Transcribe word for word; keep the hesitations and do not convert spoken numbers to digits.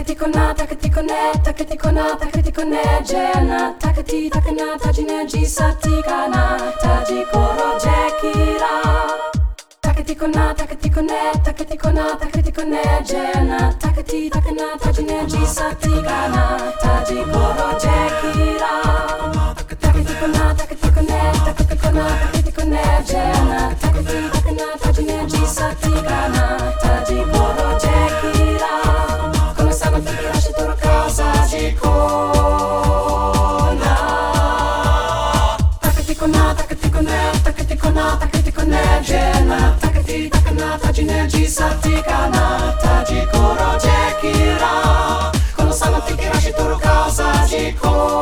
Takatiko na, takatiko ne, takatiko na, takatiko ne, jena, takati, takana, tajine, jisati kana, tajikoro, jekira. Takatiko na, takatiko ne, takatiko na, takatiko ne, jena, takati, takana, tajine, jisati kana, tajikoro, jekira. Takatiko na, takatiko ne, takatiko na, takatiko ne, jena, takati, takana, tajine, jisati kana, tajikoro, jekira. Come stamattina lasci tu casa jikona. Takatiko na, takatiko ne, takatiko na, takatiko ne, jena, takati, takana, tajine, jisati kana, tajikoro, jekira. Come stamattina lasci tu casa jikona.